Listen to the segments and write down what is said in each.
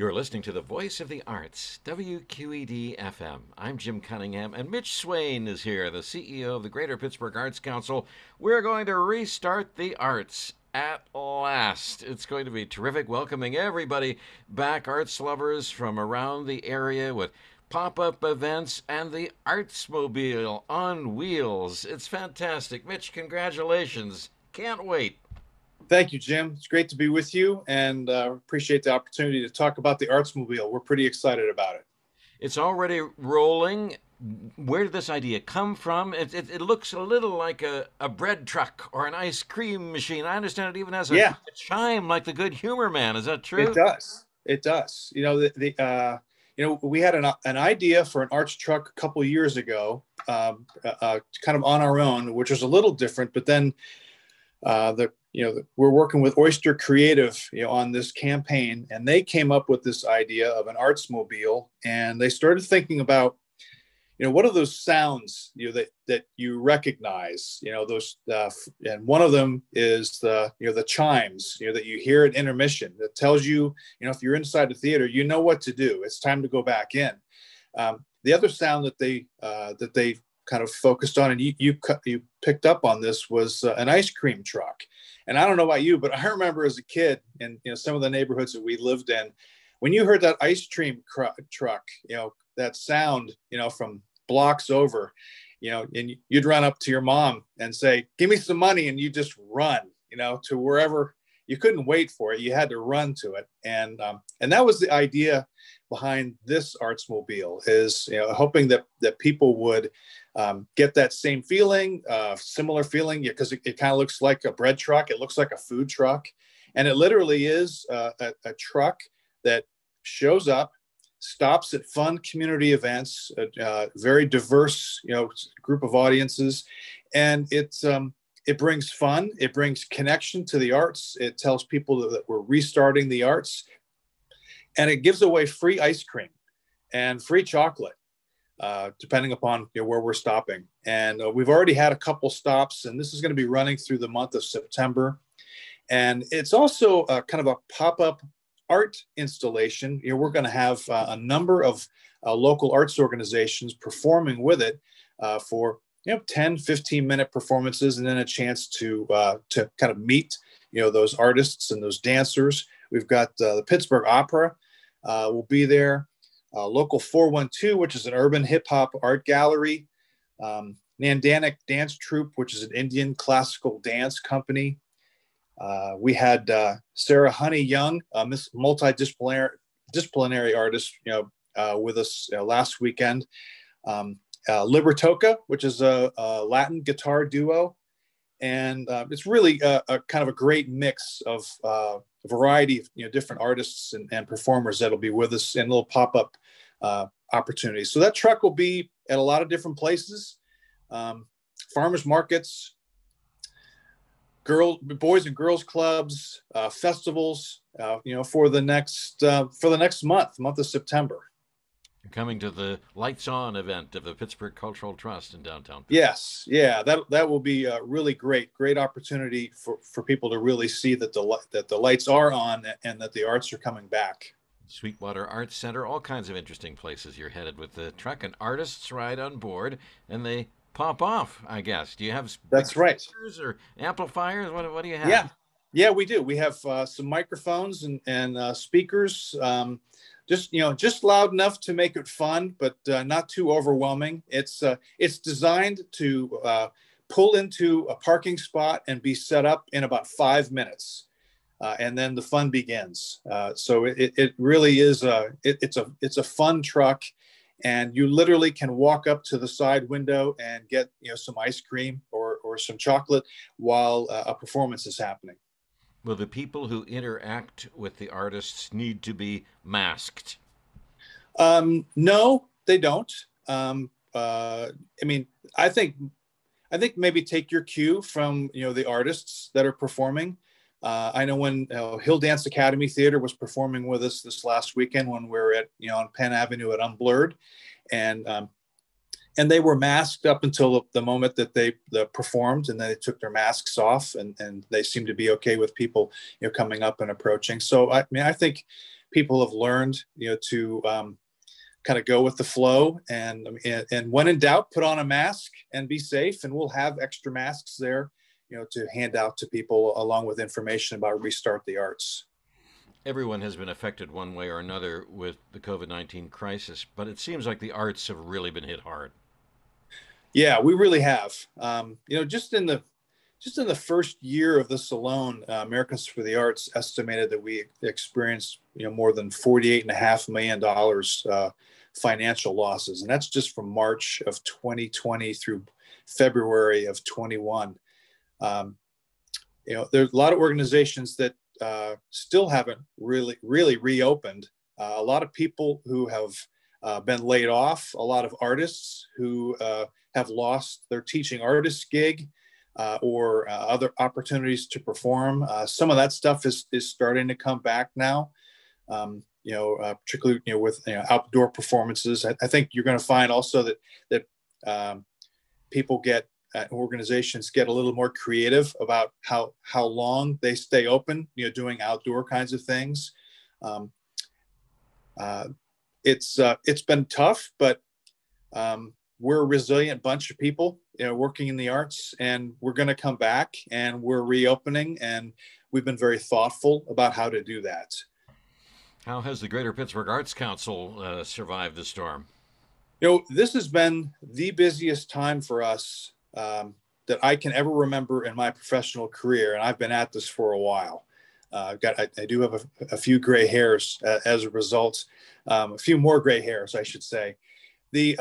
You're listening to the Voice of the Arts, WQED FM. I'm Jim Cunningham, and Mitch Swain is here, the CEO of the Greater Pittsburgh Arts Council. We're going to restart the arts at last. It's going to be terrific, welcoming everybody back, arts lovers from around the area with pop-up events and the Artsmobile on wheels. It's fantastic. Mitch, congratulations. Can't wait. Thank you, Jim. It's great to be with you, and appreciate the opportunity to talk about the Artsmobile. We're pretty excited about it. It's already rolling. Where did this idea come from? It looks a little like a bread truck or an ice cream machine. I understand it even has a chime like the Good Humor Man. Is that true? It does. It does. We had an idea for an arts truck a couple of years ago, kind of on our own, which was a little different. But then we're working with Oyster Creative, on this campaign, and they came up with this idea of an Artsmobile, and they started thinking about, what are those sounds, that you recognize, those, and one of them is the chimes, that you hear at intermission that tells you, if you're inside the theater, you know what to do. It's time to go back in. The other sound that they kind of focused on, and you picked up on this, was an ice cream truck. And I don't know about you, but I remember as a kid in some of the neighborhoods that we lived in, when you heard that ice cream truck, that sound, from blocks over, and you'd run up to your mom and say, "Give me some money," and you just run, to wherever. You couldn't wait for it. You had to run to it, and that was the idea behind this Artsmobile, is hoping that people would get that same feeling, similar feeling, because it kind of looks like a bread truck. It looks like a food truck, and it literally is a truck that shows up, stops at fun community events, a very diverse group of audiences, and it brings fun. It brings connection to the arts. It tells people that we're restarting the arts, and it gives away free ice cream and free chocolate, depending upon where we're stopping. And we've already had a couple stops, and this is going to be running through the month of September. And it's also kind of a pop-up art installation. We're going to have a number of local arts organizations performing with it for 10, 15-minute performances, and then a chance to kind of meet, those artists and those dancers. We've got the Pittsburgh Opera will be there, Local 412, which is an urban hip-hop art gallery, Nandanuk Dance Troupe, which is an Indian classical dance company. We had Sarah Honey Young, Miss multidisciplinary artist, with us last weekend. Libertoca, which is a Latin guitar duo, and it's really a kind of a great mix of a variety of different artists and performers that'll be with us in little pop-up opportunities. So that truck will be at a lot of different places, farmers markets, boys and girls clubs, festivals, for the next month of September. Coming to the Lights On event of the Pittsburgh Cultural Trust in downtown Pittsburgh. Yes, yeah, that will be a really great opportunity for people to really see that the lights are on and that the arts are coming back. Sweetwater Arts Center, all kinds of interesting places you're headed with the truck, and artists ride on board and they pop off, I guess. Do you have That's right. speakers or amplifiers? What do you have? Yeah, we do. We have some microphones and speakers. Just loud enough to make it fun, but not too overwhelming. It's designed to pull into a parking spot and be set up in about 5 minutes, and then the fun begins. So it really is it's a fun truck, and you literally can walk up to the side window and get some ice cream or some chocolate while a performance is happening. Will the people who interact with the artists need to be masked? No, they don't. I think maybe take your cue from the artists that are performing. I know when Hill Dance Academy Theater was performing with us this last weekend when we were at on Penn Avenue at Unblurred, and they were masked up until the moment that they performed, and then they took their masks off, and they seemed to be okay with people coming up and approaching. So I think people have learned, to kind of go with the flow, and when in doubt, put on a mask and be safe. And we'll have extra masks there, to hand out to people along with information about Restart the Arts. Everyone has been affected one way or another with the COVID-19 crisis, but it seems like the arts have really been hit hard. Yeah, we really have. Just in the first year of this alone, Americans for the Arts estimated that we experienced, more than $48.5 million financial losses, and that's just from March of 2020 through February of 21. There's a lot of organizations that still haven't really reopened. A lot of people who have been laid off, a lot of artists who have lost their teaching artist gig or other opportunities to perform. Some of that stuff is starting to come back now, particularly with outdoor performances. I think you're going to find also that people get organizations get a little more creative about how long they stay open, doing outdoor kinds of things. It's been tough, but we're a resilient bunch of people, working in the arts, and we're going to come back, and we're reopening, and we've been very thoughtful about how to do that. How has the Greater Pittsburgh Arts Council survived the storm? This has been the busiest time for us that I can ever remember in my professional career, and I've been at this for a while. I do have a few gray hairs as a result, a few more gray hairs, I should say. The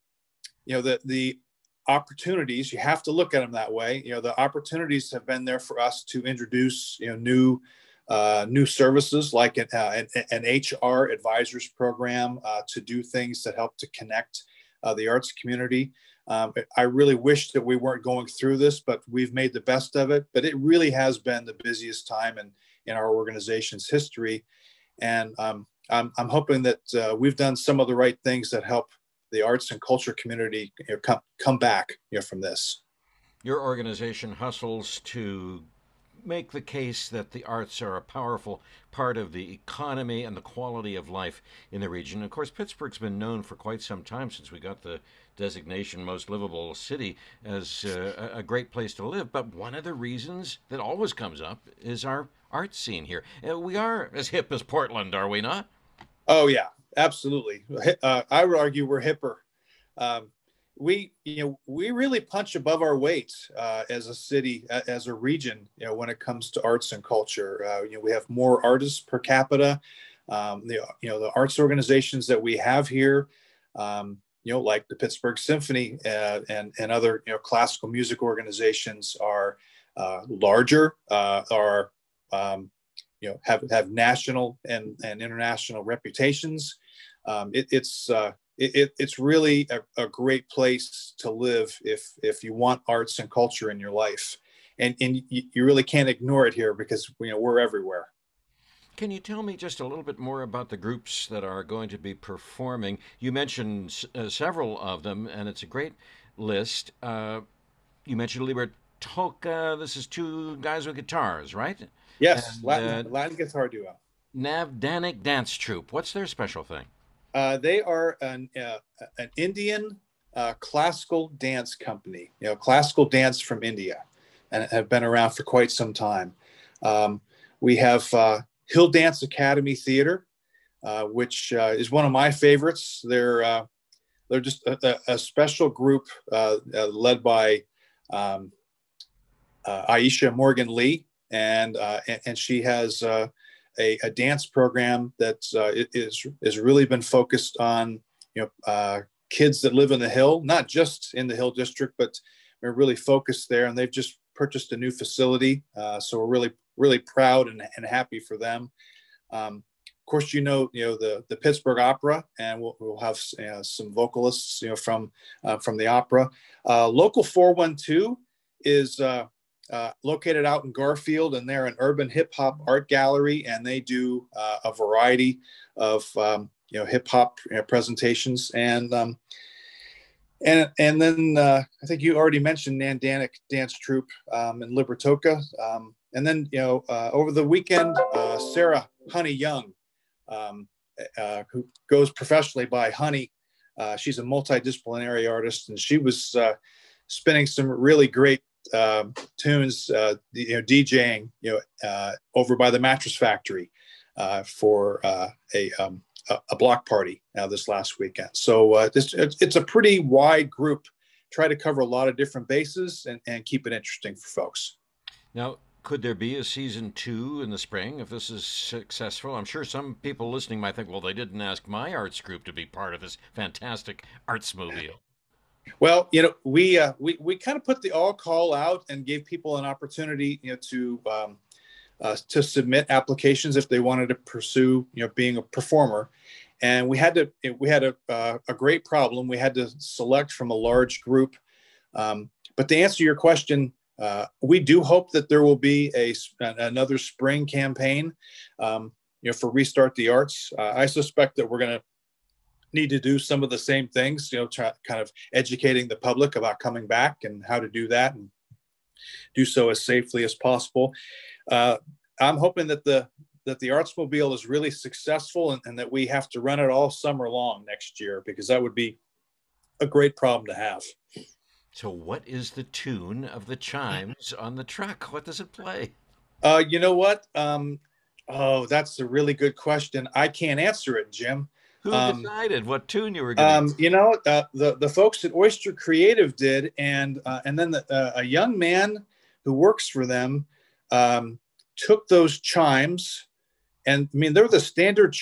opportunities, you have to look at them that way. The opportunities have been there for us to introduce new services like an HR advisors program to do things that help to connect the arts community. I really wish that we weren't going through this, but we've made the best of it. But it really has been the busiest time in our organization's history. And I'm hoping that we've done some of the right things that help the arts and culture community come back from this. Your organization hustles to make the case that the arts are a powerful part of the economy and the quality of life in the region. Of course, Pittsburgh's been known for quite some time, since we got the designation most livable city, as a great place to live. But one of the reasons that always comes up is our art scene here. We are as hip as Portland, are we not? Oh yeah, absolutely. I would argue we're hipper. We really punch above our weight as a city, as a region, when it comes to arts and culture. We have more artists per capita. The arts organizations that we have here, like the Pittsburgh Symphony and other classical music organizations, are larger, have national and international reputations. It's really a great place to live if you want arts and culture in your life, and you really can't ignore it here, because we're everywhere. Can you tell me just a little bit more about the groups that are going to be performing? You mentioned several of them, and it's a great list. You mentioned Libertoka. This is two guys with guitars, right? Yes, and, Latin guitar duo. Navdanic Dance Troupe. What's their special thing? They are an Indian classical dance company, classical dance from India, and have been around for quite some time. We have Hill Dance Academy Theater, which is one of my favorites. They're just a special group led by Aisha Morgan Lee, and she has a dance program that is really been focused on kids that live in the Hill, not just in the Hill District, but we're really focused there. And they've just purchased a new facility, so we're really proud and happy for them. Of course, the Pittsburgh Opera, and we'll have some vocalists from the opera. Local 412 is located out in Garfield, and they're an urban hip hop art gallery, and they do a variety of hip hop presentations. And then I think you already mentioned Nandanic Dance Troupe in Libertoka. And then over the weekend, Sarah Honey Young um, who goes professionally by Honey. She's a multidisciplinary artist, and she was spinning some really great tunes, DJing, over by the Mattress Factory for a block party this last weekend. So it's a pretty wide group. Try to cover a lot of different bases and keep it interesting for folks. Now, could there be a season 2 in the spring if this is successful? I'm sure some people listening might think, well, they didn't ask my arts group to be part of this fantastic arts mobile. Well, we kind of put the all call out and gave people an opportunity, to submit applications if they wanted to pursue, being a performer. And we had a great problem. We had to select from a large group. But to answer your question, we do hope that there will be another spring campaign, for Restart the Arts. I suspect that we're going to need to do some of the same things, kind of educating the public about coming back and how to do that and do so as safely as possible. I'm hoping that the Artsmobile is really successful and that we have to run it all summer long next year, because that would be a great problem to have. So what is the tune of the chimes on the truck? What does it play? You know what? That's a really good question. I can't answer it, Jim. Who decided what tune you were going to? The folks at Oyster Creative did, and then a young man who works for them took those chimes, and I mean they're the standard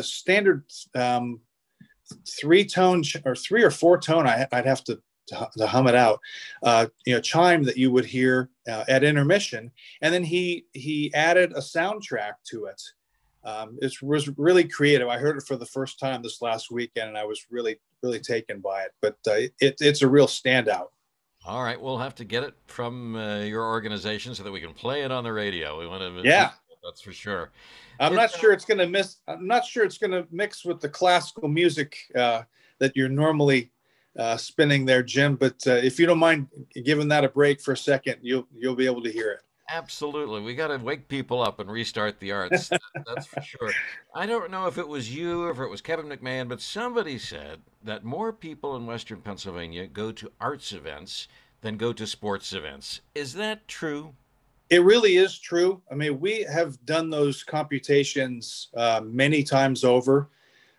3-tone or 3 or 4-tone. I'd have to hum it out. Chime that you would hear at intermission, and then he added a soundtrack to it. It was really creative. I heard it for the first time this last weekend, and I was really, really taken by it. But it's a real standout. All right, we'll have to get it from your organization so that we can play it on the radio. We want to, that's for sure. I'm not sure it's going to mix with the classical music that you're normally spinning there, Jim. But if you don't mind giving that a break for a second, you'll be able to hear it. Absolutely. We got to wake people up and restart the arts. That's for sure. I don't know if it was you or if it was Kevin McMahon, but somebody said that more people in Western Pennsylvania go to arts events than go to sports events. Is that true? It really is true. I mean, we have done those computations many times over,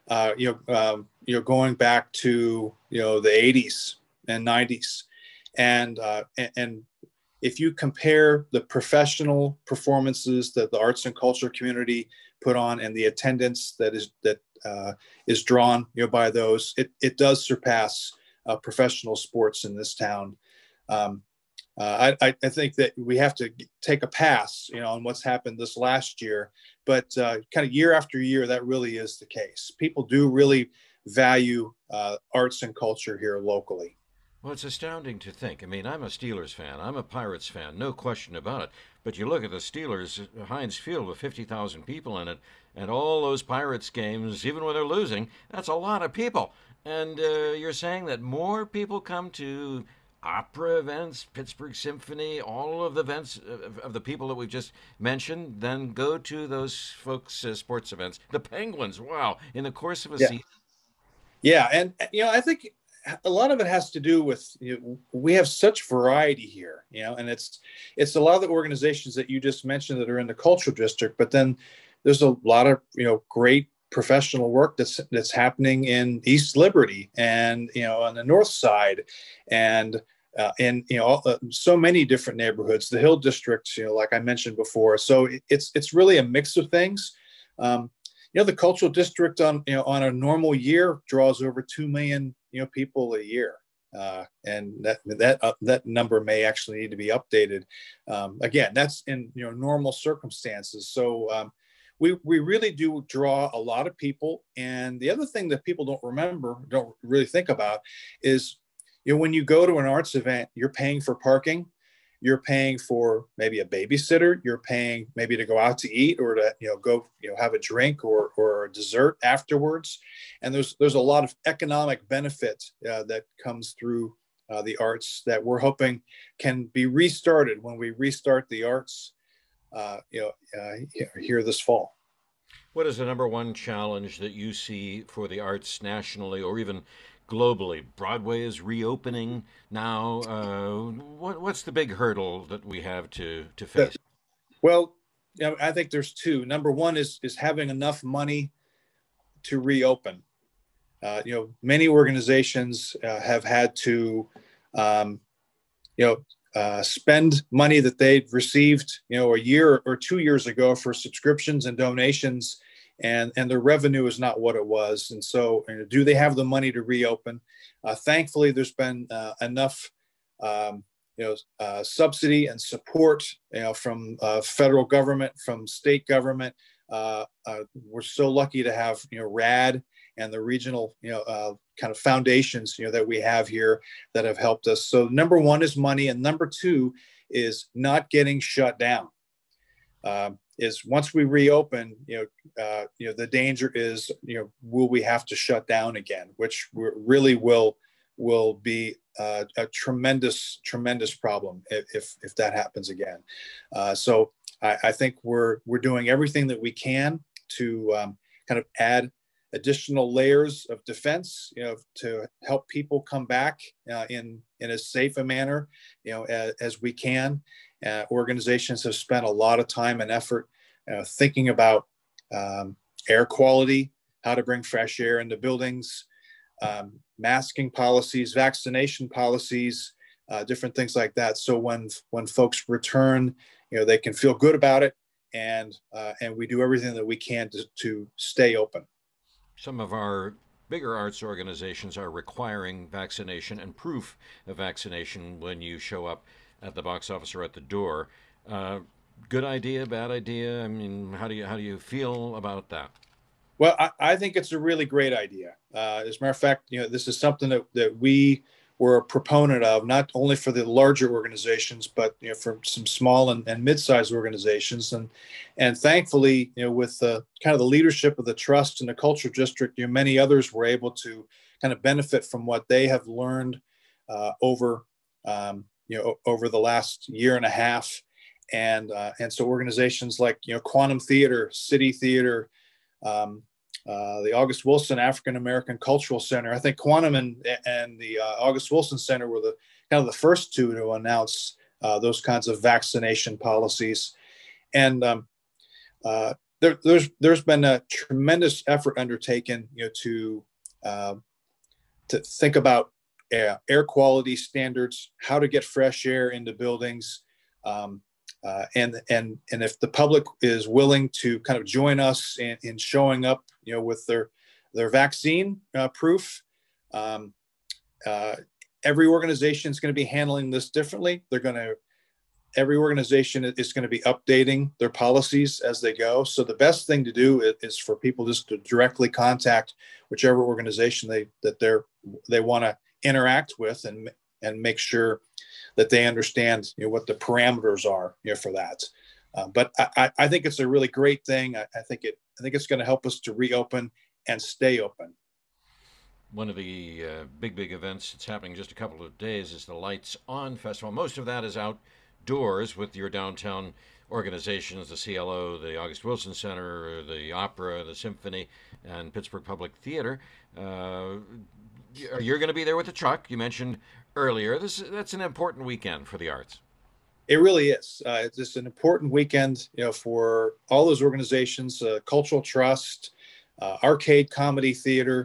going back to, the 80s and 90s. And if you compare the professional performances that the arts and culture community put on and the attendance that is drawn, by those, it does surpass professional sports in this town. I think that we have to take a pass, on what's happened this last year, but kind of year after year, that really is the case. People do really value arts and culture here locally. Well, it's astounding to think. I mean, I'm a Steelers fan. I'm a Pirates fan, no question about it. But you look at the Steelers, Heinz Field with 50,000 people in it, and all those Pirates games, even when they're losing, that's a lot of people. And you're saying that more people come to opera events, Pittsburgh Symphony, all of the events of the people that we've just mentioned, than go to those folks' sports events. The Penguins, wow, in the course of a season. Yeah, and I think a lot of it has to do with we have such variety here, and it's a lot of the organizations that you just mentioned that are in the cultural district, but then there's a lot of great professional work that's happening in East Liberty and on the north side, and in so many different neighborhoods, the Hill District, like I mentioned before. So it's really a mix of things. The cultural district on a normal year draws over 2 million people a year, and that number may actually need to be updated. Again, that's in normal circumstances. So we really do draw a lot of people. And the other thing that people don't really think about is when you go to an arts event, you're paying for parking. You're paying for maybe a babysitter. You're paying maybe to go out to eat or to go have a drink or a dessert afterwards. And there's a lot of economic benefit that comes through the arts that we're hoping can be restarted when we restart the arts here this fall. What is the number one challenge that you see for the arts nationally or even globally? Broadway is reopening now. What's the big hurdle that we have to That, face? well, I think there's two. Number one is having enough money to reopen. Many organizations have had to, um, spend money that they'd received, a year or 2 years ago for subscriptions and donations, and their revenue is not what it was. And so, do they have the money to reopen? Thankfully, there's been enough, subsidy and support, from federal government, from state government. We're so lucky to have, RAD and the regional, kind of foundations, that we have here that have helped us. So number one is money, and number two is not getting shut down. Is once we reopen, the danger is, will we have to shut down again, which really will be a tremendous problem if that happens again. So I think we're doing everything that we can to kind of add additional layers of defense, to help people come back in as safe a manner, as we can. Organizations have spent a lot of time and effort thinking about air quality, how to bring fresh air into buildings, masking policies, vaccination policies, different things like that. So when folks return, they can feel good about it, and we do everything that we can to stay open. Some of our bigger arts organizations are requiring vaccination and proof of vaccination when you show up at the box office or at the door. Good idea, bad idea? I mean, how do you feel about that? Well, I think it's a really great idea. As a matter of fact, this is something that we were a proponent of, not only for the larger organizations, but for some small and mid-sized organizations. And thankfully, with the kind of the leadership of the trust and the cultural district, many others were able to kind of benefit from what they have learned over over the last year and a half. And so organizations like Quantum Theater, City Theater, the August Wilson African American Cultural Center. I think Quantum and the August Wilson Center were the kind of the first two to announce those kinds of vaccination policies. And there's been a tremendous effort undertaken, to think about air quality standards, how to get fresh air into buildings. And if the public is willing to kind of join us in showing up, with their vaccine proof, every organization is going to be handling this differently. Every organization is going to be updating their policies as they go. So the best thing to do is for people just to directly contact whichever organization they want to interact with, and make sure that they understand what the parameters are for that. But I think it's a really great thing. I think it's going to help us to reopen and stay open. One of the big events that's happening in just a couple of days is the Lights On Festival. Most of that is outdoors with your downtown organizations, the CLO, the August Wilson Center, the Opera, the Symphony, and Pittsburgh Public Theater. You're going to be there with the truck. You mentioned earlier. That's an important weekend for the arts. It really is. It's just an important weekend, for all those organizations, Cultural Trust, Arcade Comedy Theater.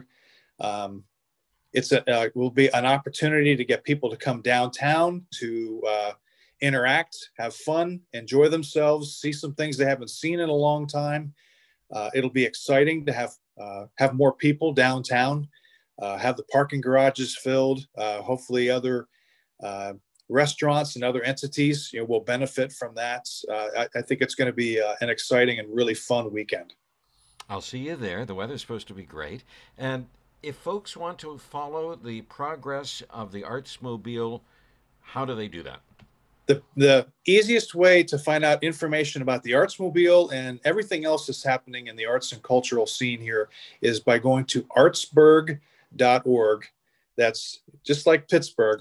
It will be an opportunity to get people to come downtown to interact, have fun, enjoy themselves, see some things they haven't seen in a long time. It'll be exciting to have more people downtown, have the parking garages filled. Hopefully, other restaurants and other entities will benefit from that. I think it's going to be an exciting and really fun weekend. I'll see you there. The weather's supposed to be great. And if folks want to follow the progress of the Artsmobile, how do they do that? The easiest way to find out information about the Artsmobile and everything else that's happening in the arts and cultural scene here is by going to artsburg.org. That's just like Pittsburgh,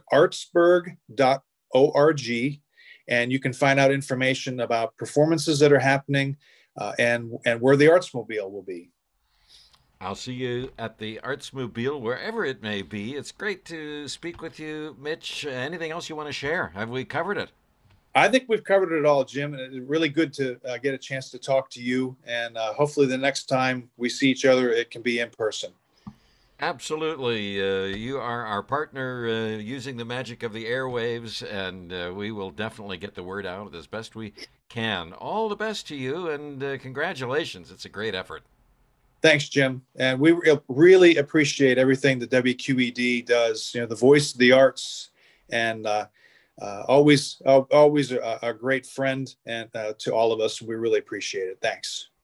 artsburg.org. And you can find out information about performances that are happening, and where the Artsmobile will be. I'll see you at the Artsmobile, wherever it may be. It's great to speak with you, Mitch. Anything else you want to share? Have we covered it? I think we've covered it all, Jim. And it's really good to get a chance to talk to you. And hopefully the next time we see each other, it can be in person. Absolutely. You are our partner using the magic of the airwaves, and we will definitely get the word out as best we can. All the best to you, and congratulations. It's a great effort. Thanks, Jim. And we really appreciate everything that WQED does, the voice of the arts, and always a great friend and to all of us. We really appreciate it. Thanks.